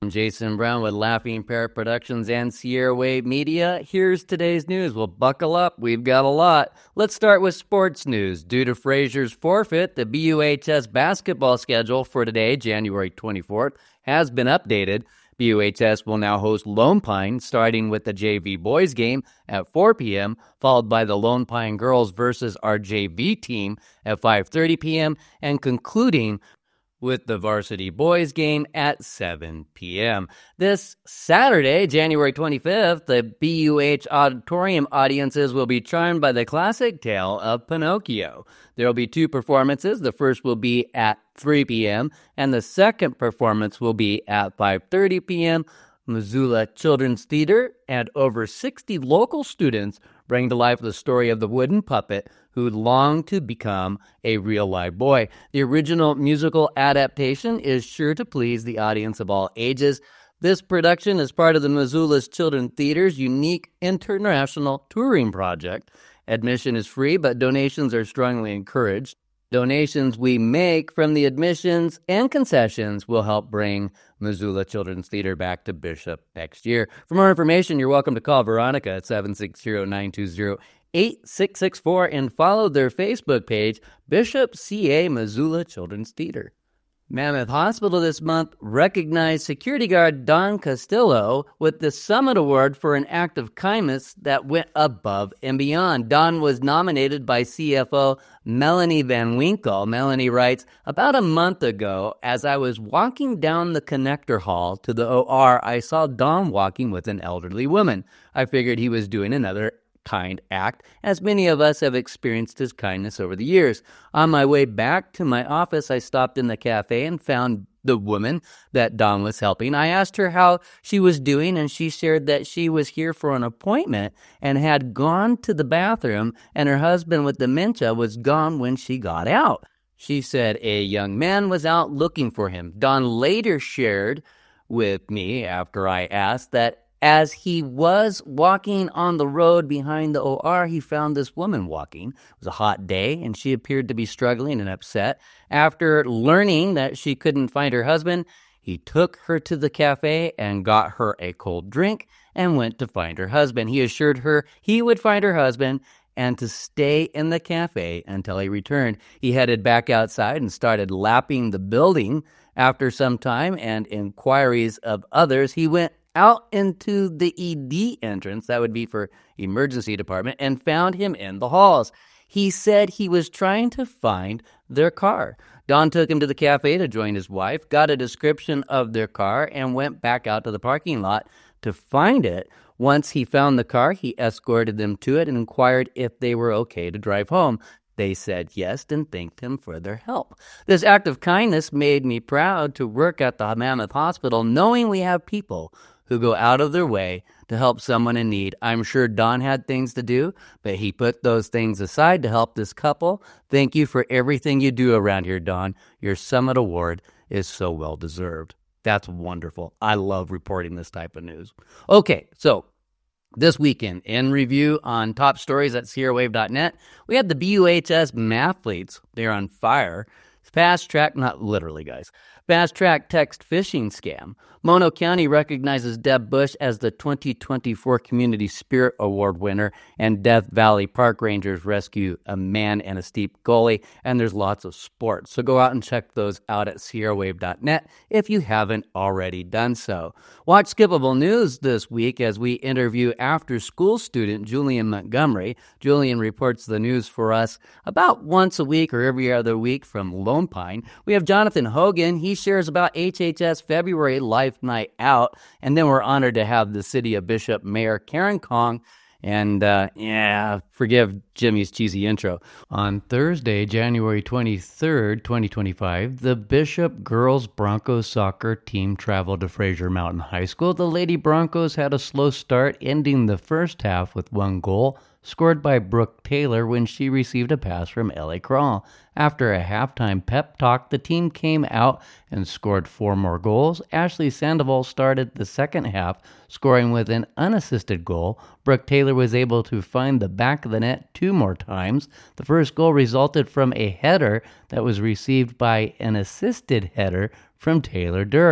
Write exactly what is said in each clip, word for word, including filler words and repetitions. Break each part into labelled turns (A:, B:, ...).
A: I'm Jason Brown with Laughing Parrot Productions and Sierra Wave Media. Here's today's news. Well, buckle up. We've got a lot. Let's start with sports news. Due to Frazier's forfeit, the B U H S basketball schedule for today, January twenty-fourth, has been updated. B U H S will now host Lone Pine, starting with the J V boys game at four p.m., followed by the Lone Pine girls versus our J V team at five thirty p.m., and concluding with the varsity boys game at seven p.m. This Saturday, January twenty-fifth, the B U H auditorium audiences will be charmed by the classic tale of Pinocchio. There will be two performances. The first will be at three p.m., and the second performance will be at five thirty p.m. Missoula Children's Theater and over sixty local students bring to life the story of the wooden puppet who longed to become a real live boy. The original musical adaptation is sure to please the audience of all ages. This production is part of the Missoula Children's Theater's unique international touring project. Admission is free, but donations are strongly encouraged. Donations we make from the admissions and concessions will help bring Missoula Children's Theater back to Bishop next year. For more information, you're welcome to call Veronica at seven six zero, nine two zero, eight six six four and follow their Facebook page, Bishop C A Missoula Children's Theater. Mammoth Hospital this month recognized security guard Don Castillo with the Summit Award for an act of kindness that went above and beyond. Don was nominated by C F O Melanie Van Winkle. Melanie writes, about a month ago, as I was walking down the connector hall to the O R, I saw Don walking with an elderly woman. I figured he was doing another kind act, as many of us have experienced his kindness over the years. On my way back to my office, I stopped in the cafe and found the woman that Don was helping. I asked her how she was doing, and she shared that she was here for an appointment and had gone to the bathroom, and her husband with dementia was gone when she got out. She said a young man was out looking for him. Don later shared with me, after I asked, that as he was walking on the road behind the O R, he found this woman walking. It was a hot day, and she appeared to be struggling and upset. After learning that she couldn't find her husband, he took her to the cafe and got her a cold drink and went to find her husband. He assured her he would find her husband and to stay in the cafe until he returned. He headed back outside and started lapping the building. After some time and inquiries of others, he went out into the E D entrance, that would be for emergency department, and found him in the halls. He said he was trying to find their car. Don took him to the cafe to join his wife, got a description of their car, and went back out to the parking lot to find it. Once he found the car, he escorted them to it and inquired if they were okay to drive home. They said yes and thanked him for their help. This act of kindness made me proud to work at the Mammoth Hospital, knowing we have people who go out of their way to help someone in need. I'm sure Don had things to do, but he put those things aside to help this couple. Thank you for everything you do around here, Don. Your Summit Award is so well deserved. That's wonderful. I love reporting this type of news. Okay, so this weekend, in review on top stories at sierra wave dot net, we had the B U H S mathletes. They're on fire. Fast track, not literally, guys. Fast track text phishing scam. Mono County recognizes Deb Bush as the twenty twenty-four Community Spirit Award winner, and Death Valley Park Rangers rescue a man and a steep gully, and there's lots of sports. So go out and check those out at sierra wave dot net if you haven't already done so. Watch Skippable News this week as we interview after-school student Julian Montgomery. Julian reports the news for us about once a week or every other week from Lone Pine. We have Jonathan Hogan. He shares about H H S February Life Night Out, and then we're honored to have the City of Bishop Mayor Karen Kong. And, uh, yeah, forgive Jimmy's cheesy intro. On Thursday, January twenty-third, twenty twenty-five, the Bishop Girls Broncos soccer team traveled to Fraser Mountain High School. The Lady Broncos had a slow start, ending the first half with one goal, scored by Brooke Taylor when she received a pass from Ellie Crawl. After a halftime pep talk, the team came out and scored four more goals. Ashley Sandoval started the second half, scoring with an unassisted goal. Brooke Taylor was able to find the back of the net two more times. The first goal resulted from a header that was received by an assisted header from Taylor Durr.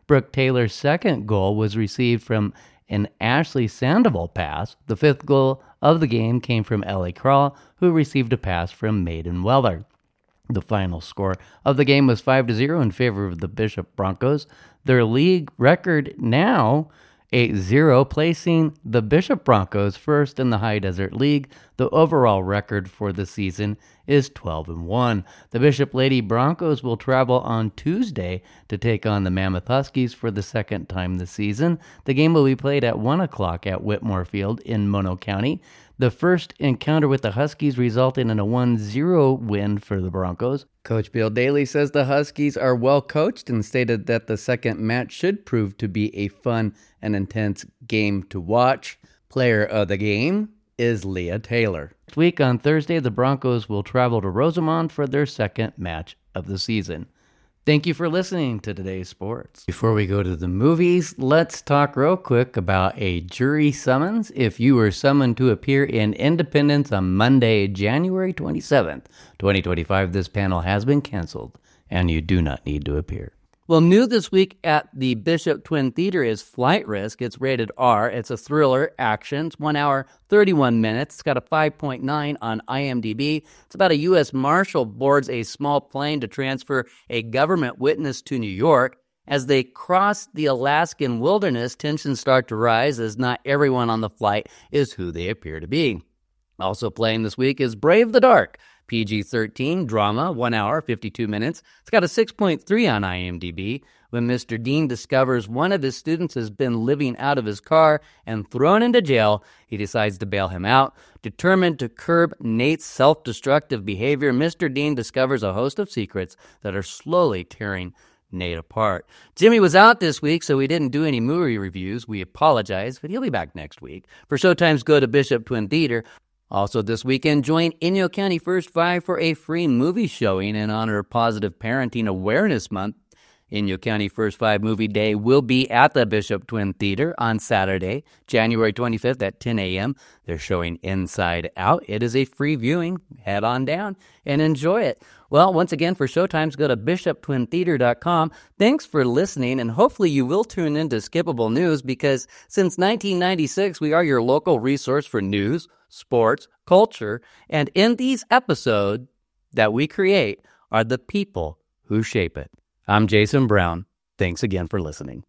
A: Brooke Taylor's second goal was received from an Ashley Sandoval pass. The fifth goal of the game came from Ellie Kral, who received a pass from Maiden Weller. The final score of the game was five to zero in favor of the Bishop Broncos. Their league record now eight zero, placing the Bishop Broncos first in the High Desert League. The overall record for the season is twelve and one. The Bishop Lady Broncos will travel on Tuesday to take on the Mammoth Huskies for the second time this season. The game will be played at one o'clock at Whitmore Field in Mono County. The first encounter with the Huskies resulted in a one zero win for the Broncos. Coach Bill Daly says the Huskies are well coached and stated that the second match should prove to be a fun and intense game to watch. Player of the game is Leah Taylor. Next week on Thursday, the Broncos will travel to Rosamond for their second match of the season. Thank you for listening to today's sports. Before we go to the movies, let's talk real quick about a jury summons. If you were summoned to appear in Independence on Monday, January twenty-seventh, twenty twenty-five, this panel has been canceled, and you do not need to appear. Well, new this week at the Bishop Twin Theater is Flight Risk. It's rated R. It's a thriller action. It's one hour, thirty-one minutes. It's got a five point nine on I M D B. It's about a U S Marshal boards a small plane to transfer a government witness to New York. As they cross the Alaskan wilderness, tensions start to rise as not everyone on the flight is who they appear to be. Also playing this week is Brave the Dark. P G thirteen, drama, one hour, fifty-two minutes. It's got a six point three on I M D B. When Mister Dean discovers one of his students has been living out of his car and thrown into jail, he decides to bail him out. Determined to curb Nate's self-destructive behavior, Mister Dean discovers a host of secrets that are slowly tearing Nate apart. Jimmy was out this week, so we didn't do any movie reviews. We apologize, but he'll be back next week. For Showtime's Go to Bishop Twin Theater. Also this weekend, join Inyo County First Five for a free movie showing in honor of Positive Parenting Awareness Month. Inyo County First Five Movie Day will be at the Bishop Twin Theater on Saturday, January twenty-fifth at ten a.m. They're showing Inside Out. It is a free viewing. Head on down and enjoy it. Well, once again, for Showtimes, go to bishop twin theater dot com. Thanks for listening, and hopefully you will tune into Skippable News because since nineteen ninety-six, we are your local resource for news, sports, culture, and in these episodes that we create are the people who shape it. I'm Jason Brown. Thanks again for listening.